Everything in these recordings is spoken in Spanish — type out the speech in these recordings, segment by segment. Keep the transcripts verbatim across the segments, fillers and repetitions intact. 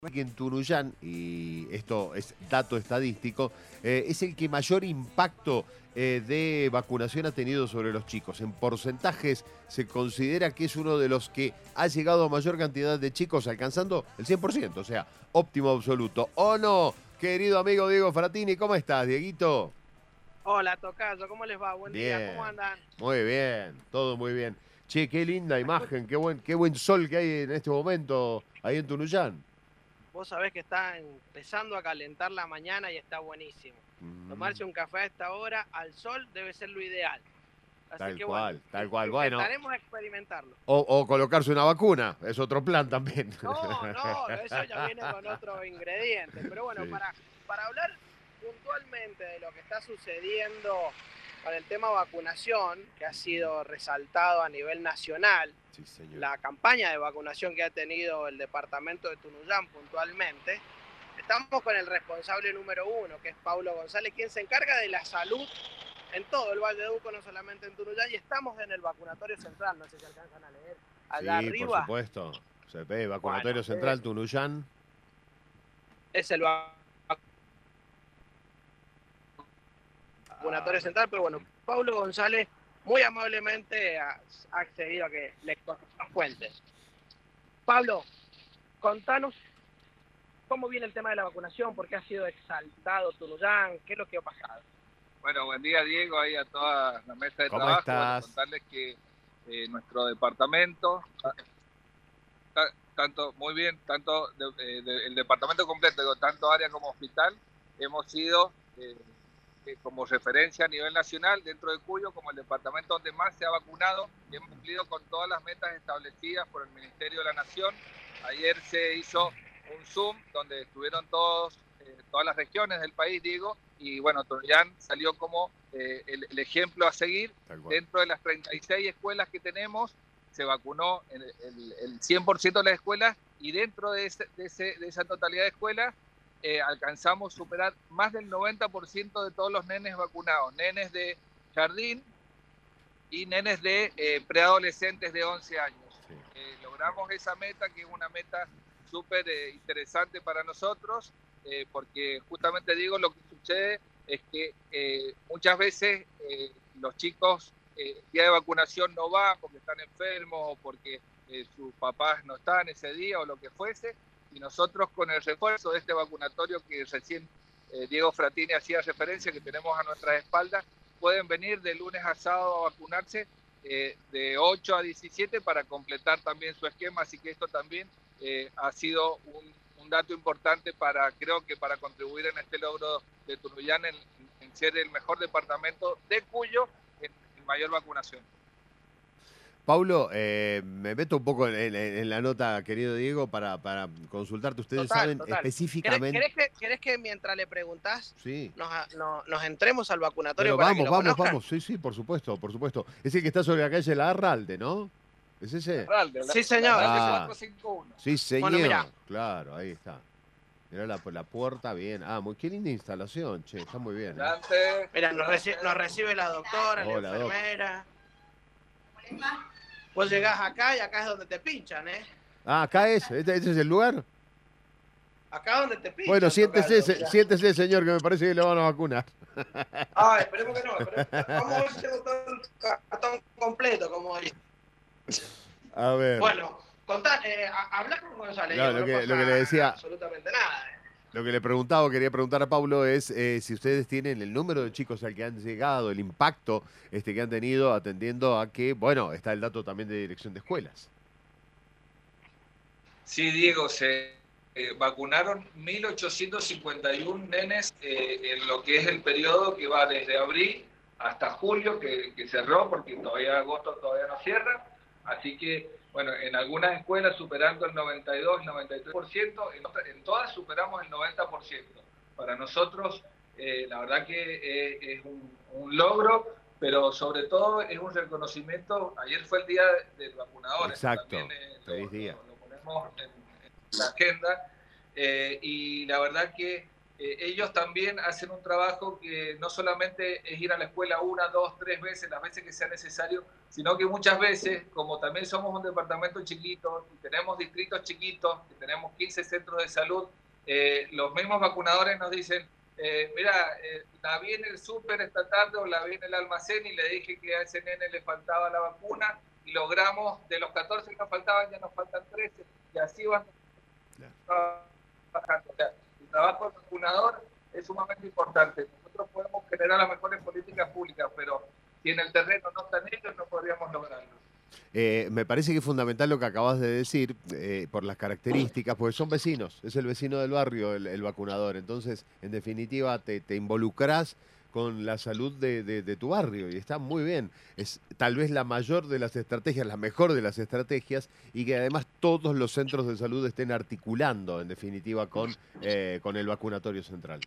que en Tunuyán, y esto es dato estadístico, eh, es el que mayor impacto eh, de vacunación ha tenido sobre los chicos. En porcentajes se considera que es uno de los que ha llegado a mayor cantidad de chicos, alcanzando el cien por ciento, o sea, óptimo absoluto. ¿O no, querido amigo Diego Fratini? ¿Cómo estás, Dieguito? Hola, tocayo, ¿cómo les va? Buen día, ¿cómo Bien, andan? muy bien, todo muy bien. Che, qué linda Escu- imagen, qué buen, qué buen sol que hay en este momento ahí en Tunuyán. Vos sabés que está empezando a calentar la mañana y está buenísimo. Mm. Tomarse un café a esta hora al sol debe ser lo ideal. Así Tal que bueno, cual, tal in- cual. Bueno, intentaremos experimentarlo. o, o colocarse una vacuna, es otro plan también. No, no, eso ya viene con otro ingrediente. Pero bueno, Sí, para, para hablar puntualmente de lo que está sucediendo con el tema vacunación, que ha sido resaltado a nivel nacional, sí, señor. la campaña de vacunación que ha tenido el departamento de Tunuyán puntualmente, estamos con el responsable número uno, que es Paulo González, quien se encarga de la salud en todo el Valle de Uco, no solamente en Tunuyán, y estamos en el vacunatorio central, no sé si alcanzan a leer, allá Sí, por arriba. supuesto. Se ve, Bueno, vacunatorio eh, central, Tunuyán. es el Ah, vacunatorio central, pero bueno, Paulo González muy amablemente ha, ha accedido a que le cuente. Pablo, contanos cómo viene el tema de la vacunación, por qué ha sido exaltado Tunuyán, qué es lo que ha pasado. Bueno, buen día Diego, ahí a toda la mesa de ¿cómo trabajo. Bueno, estás? contarles que eh, nuestro departamento, ta- tanto muy bien, tanto de, eh, de, el departamento completo, digo, tanto área como hospital, hemos sido eh, eh, como referencia a nivel nacional, dentro de Cuyo, como el departamento donde más se ha vacunado, y hemos cumplido con todas las metas establecidas por el Ministerio de la Nación. Ayer se hizo un Zoom donde estuvieron todos, eh, todas las regiones del país, digo, y bueno, Tunuyán salió como eh, el, el ejemplo a seguir. Dentro de las treinta y seis escuelas que tenemos, se vacunó el, el, el cien por ciento de las escuelas, y dentro de, ese, de, ese, de esa totalidad de escuelas eh, alcanzamos superar más del noventa por ciento de todos los nenes vacunados, nenes de jardín y nenes de eh, preadolescentes de once años. Sí. Eh, logramos esa meta, que es una meta súper eh, interesante para nosotros, eh, porque justamente digo, lo que sucede es que eh, muchas veces eh, los chicos eh, el día de vacunación no van porque están enfermos o porque eh, sus papás no están ese día o lo que fuese, y nosotros con el refuerzo de este vacunatorio que recién eh, Diego Fratini hacía referencia, que tenemos a nuestras espaldas, pueden venir de lunes a sábado a vacunarse eh, de ocho a diecisiete para completar también su esquema, así que esto también eh, ha sido un, un dato importante para, creo que para contribuir en este logro de Tunuyán en, en ser el mejor departamento de Cuyo en, en mayor vacunación. Paulo, eh, me meto un poco en, en- en la nota, querido Diego, para, para consultarte. Ustedes Total, saben total. ¿Querés, específicamente. querés, que, ¿Querés que mientras le preguntás Sí. nos, nos, nos entremos al vacunatorio Pero para que vamos, lo vamos, conozcan? vamos. Sí, sí, por supuesto, por supuesto. Es el que está sobre la calle La Arralde, ¿no? ¿Es ese? Arralde, la, Sí, señor. la Ah, cuatro cinco uno. sí, Bueno, mira, señor. Claro, ahí está. Mirá la, la puerta, bien. Ah, muy, qué linda instalación, che. Está muy bien, ¿eh? Adelante. mira nos, reci nos recibe la doctora, la Hola, doc. enfermera. Vos llegás acá y acá es donde te pinchan, ¿eh? Ah, acá es. ¿Este, este es el lugar? Acá es donde te pinchan, Bueno, siéntese, tocayo, se- mirá. siéntese, señor, que me parece que le van a vacunar. Ah, esperemos que no. Esperemos. Vamos a ver si tengo todo el cartón completo, como dice. A ver. Bueno, contá, eh, habla con González, No, Diego, lo no que, lo que le pasa decía, absolutamente nada. ¿eh? lo que le preguntaba, o quería preguntar a Pablo es eh, si ustedes tienen el número de chicos al que han llegado, el impacto este, que han tenido atendiendo a que, bueno, está el dato también de dirección de escuelas. Sí, Diego, se eh, vacunaron mil ochocientos cincuenta y uno nenes eh, en lo que es el periodo que va desde abril hasta julio, que, que cerró, porque todavía agosto todavía no cierra. Así que, bueno, en algunas escuelas superando el noventa y dos, noventa y tres por ciento, en, en todas superamos el noventa por ciento. Para nosotros, eh, la verdad que eh, es un, un logro, pero sobre todo es un reconocimiento. Ayer fue el día del vacunador, esto también Exacto, eh, feliz lo, día. lo, lo ponemos en, en la agenda, eh, y la verdad que eh, ellos también hacen un trabajo que no solamente es ir a la escuela una, dos, tres veces, las veces que sea necesario, sino que muchas veces, como también somos un departamento chiquito y tenemos distritos chiquitos, y tenemos quince centros de salud, eh, los mismos vacunadores nos dicen, eh, mira, eh, la vi en el súper esta tarde o la vi en el almacén y le dije que a ese nene le faltaba la vacuna y logramos, de los catorce que nos faltaban, ya nos faltan trece, y así van bajando. O sea, el trabajo del vacunador es sumamente importante. Nosotros podemos generar las mejores políticas públicas, pero si en el terreno no están ellos, no podríamos lograrlo. Eh, me parece que es fundamental lo que acabas de decir, eh, por las características, porque son vecinos, es el vecino del barrio el, el vacunador, entonces, en definitiva, te, te involucrás con la salud de, de, de tu barrio y está muy bien. Es tal vez la mayor de las estrategias, la mejor de las estrategias, y que además todos los centros de salud estén articulando, en definitiva, con, eh, con el vacunatorio central.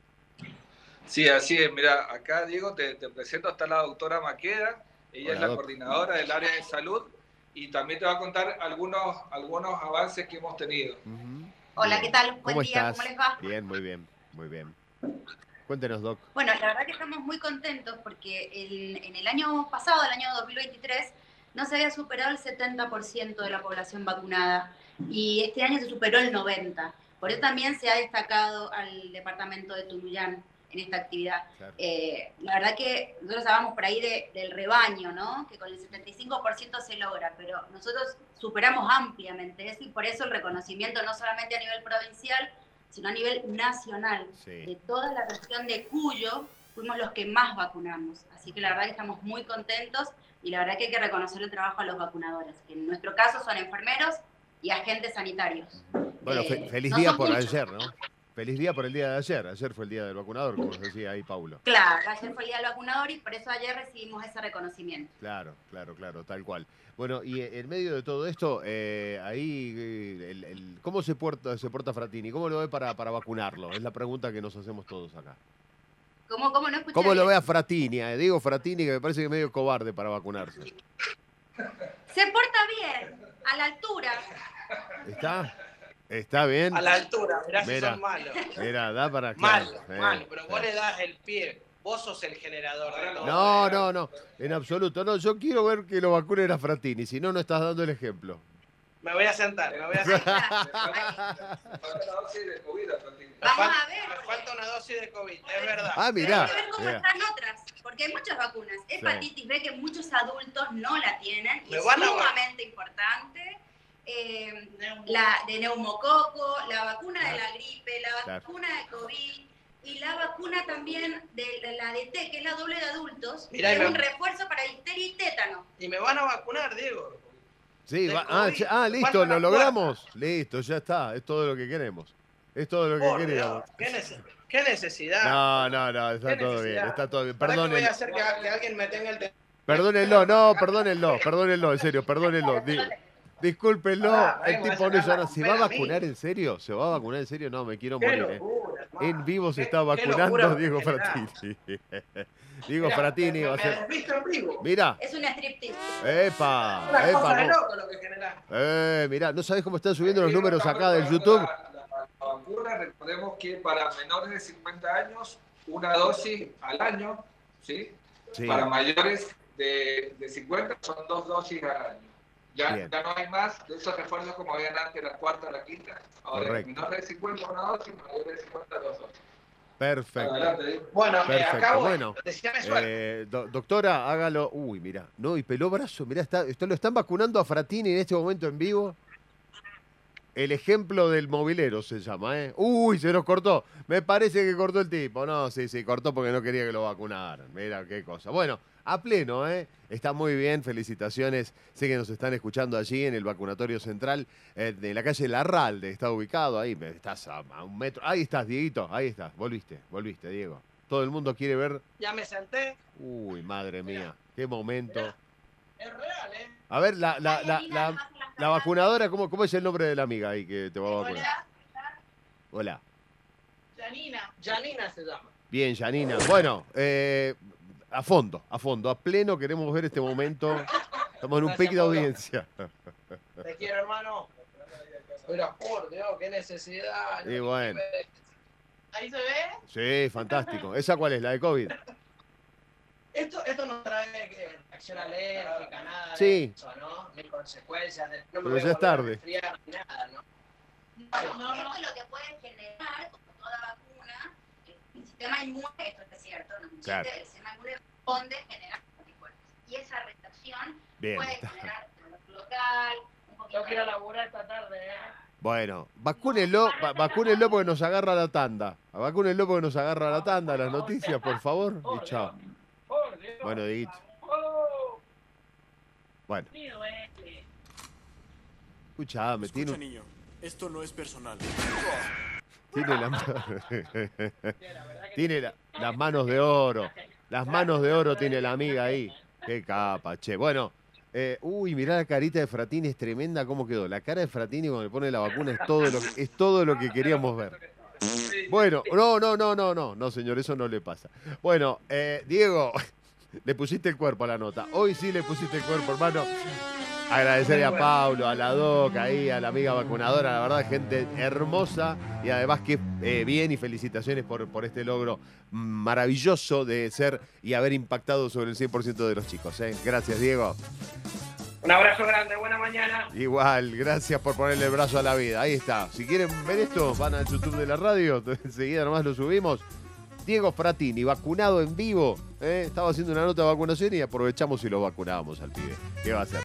Sí, así es. Mira, acá, Diego, te, te presento, está la doctora Maqueda. Ella Hola, es la doc. coordinadora del área de salud y también te va a contar algunos, algunos avances que hemos tenido. Uh-huh. Hola, ¿qué tal? Buen ¿Cómo día, estás? ¿cómo les va? Bien, muy bien, muy bien. Cuéntenos, Doc. Bueno, la verdad que estamos muy contentos porque el, en el año pasado, el año dos mil veintitrés, no se había superado el setenta por ciento de la población vacunada y este año se superó el noventa por ciento. Por eso también se ha destacado al departamento de Tunuyán en esta actividad. Claro. Eh, la verdad que nosotros hablábamos por ahí de, del rebaño, ¿no? Que con el setenta y cinco por ciento se logra, pero nosotros superamos ampliamente eso y por eso el reconocimiento no solamente a nivel provincial, sino a nivel nacional. Sí. De toda la región de Cuyo fuimos los que más vacunamos. Así que la verdad que estamos muy contentos y la verdad que hay que reconocer el trabajo a los vacunadores, que en nuestro caso son enfermeros y agentes sanitarios. Bueno, eh, fe feliz no día por muchos. ayer, ¿no? Feliz día por el día de ayer. Ayer fue el día del vacunador, como decía ahí Paulo. Claro, ayer fue el día del vacunador y por eso ayer recibimos ese reconocimiento. Claro, claro, claro, tal cual. Bueno, y en medio de todo esto, eh, ahí, el, el, ¿cómo se porta, se porta Frattini? ¿Cómo lo ve para, para vacunarlo? Es la pregunta que nos hacemos todos acá. ¿Cómo, cómo no escuché ¿Cómo bien? lo ve a Frattini? Eh, digo Frattini, que me parece que es medio cobarde para vacunarse. Se porta bien, a la altura. ¿Está? ¿Está bien? A la altura, mirá, mira, si son malos. Mira, da para... Malo, claro, eh, malo, pero vos eh. le das el pie. Vos sos el generador de todo. No, no, no, en absoluto. No, yo quiero ver que lo vacunen a Frattini, si no, no estás dando el ejemplo. Me voy a sentar, me voy a sentar. Vamos a ver. Me falta una dosis de COVID, es verdad. Ah, mirá. Hay que ver cómo están otras, porque hay muchas vacunas. Hepatitis sí. B que muchos adultos no la tienen y es sumamente importante. Eh, la de neumococo, la vacuna claro. de la gripe, la claro. vacuna de COVID y la vacuna también de la D T, que es la doble de adultos, Mirá, que es me... un refuerzo para difteria y tétano. Y me van a vacunar, Diego. Sí, va... ah, ah, listo, lo logramos. Puerta. Listo, ya está, es todo lo que queremos. Es todo lo que Por queríamos. Dios, ¿qué, nece... ¿Qué necesidad? No, no, no, está todo necesidad? bien, está todo bien. Perdónenlo. Voy a hacer que, que alguien me tenga el... Perdónenlo, no, perdónenlo, perdónenlo, en serio, perdónenlo. Discúlpenlo, ah, el tipo no, ya no, ¿se va a vacunar en serio? ¿Se va a vacunar en serio? No, me quiero morir. Locura, eh. En vivo se está vacunando Diego Frattini. Diego Mirá, Frattini me, va a ser... Mira. Es un striptease. Epa, una epa. Cosa de loco lo que genera. Eh, mirá, ¿no sabés cómo están subiendo los números acá del YouTube? La, la, la vacuna, recordemos que para menores de cincuenta años, una dosis al año, ¿sí? Sí. Para mayores de, de cincuenta son dos dosis al año. Ya, ya no hay más de esos refuerzos como habían antes, la cuarta o la quinta. Ahora, menores de cincuenta, una dosis, mayores de cincuenta, dos dosis. Perfecto. Adelante. Bueno, Perfecto. Eh, acabo. Bueno, eh, do, doctora, hágalo. Uy, mira, no, y peló brazo, mira, está, esto lo están vacunando a Frattini en este momento en vivo. El ejemplo del mobilero se llama, ¿eh? Uy, se nos cortó. Me parece que cortó el tipo. No, sí, sí, cortó porque no quería que lo vacunaran. Mira qué cosa. Bueno, a pleno, ¿eh? Está muy bien, felicitaciones. Sé que nos están escuchando allí en el vacunatorio central eh, de la calle Larralde. Está ubicado ahí, estás a, a un metro. Ahí estás, Dieguito, ahí estás. Volviste, volviste, Diego. Todo el mundo quiere ver. Ya me senté. Uy, madre mía, Mirá. Qué momento. Mirá. Es real, ¿eh? A ver, la, la, la, la, la vacunadora, ¿cómo, ¿cómo es el nombre de la amiga ahí que te va a vacunar? Hola. Hola. Janina. Janina se llama. Bien, Janina. Bueno, eh, a fondo, a fondo, a pleno queremos ver este momento. Estamos en un pic de audiencia. Te quiero, hermano. Pero por Dios, qué necesidad. Y bueno. ¿Ahí se ve? Sí, fantástico. ¿Esa cuál es? ¿La de COVID? Esto, esto no trae eh, reacción alérgica, nada Sí. de eso, ¿no? Ni consecuencias. De, no me Pero voy a ya es volver a tarde. resfriar ni nada, ¿no? No, no, esto es lo que puede generar, como toda vacuna, el sistema inmune, esto es cierto, ¿no? Claro. El sistema inmune responde generar anticuerpos. Y esa reacción Bien. puede generar dolor local, un poquito. Tengo que ir a laburar esta tarde, ¿eh? Bueno, vacúnenlo, va- vacúnenlo porque nos agarra la tanda. Vacúnenlo porque nos agarra la tanda, las noticias, por favor. Y chao. Bueno, Dieguito. Bueno. Escuchame, tiene, Escucha, niño, esto no es personal. tiene, la, tiene la- las manos de oro. Las manos de oro tiene la amiga ahí. Qué capa, che. Bueno, eh, uy, mirá la carita de Fratini, es tremenda cómo quedó. La cara de Fratini cuando le pone la vacuna es todo lo que, es todo lo que queríamos ver. Bueno, no, no, no, no, no, no, señor, eso no le pasa. Bueno, eh, Diego, le pusiste el cuerpo a la nota. Hoy sí le pusiste el cuerpo, hermano. Agradecerle a Pablo, a la Doc, ahí, a la amiga vacunadora, la verdad, gente hermosa y además que eh, bien y felicitaciones por, por este logro maravilloso de ser y haber impactado sobre el cien por ciento de los chicos. ¿eh? Gracias, Diego. Un abrazo grande, buena mañana. Igual, gracias por ponerle el brazo a la vida. Ahí está. Si quieren ver esto, van al YouTube de la radio, enseguida nomás lo subimos. Diego Fratini, vacunado en vivo. ¿eh? Estaba haciendo una nota de vacunación y aprovechamos y lo vacunábamos al pibe. ¿Qué va a hacer?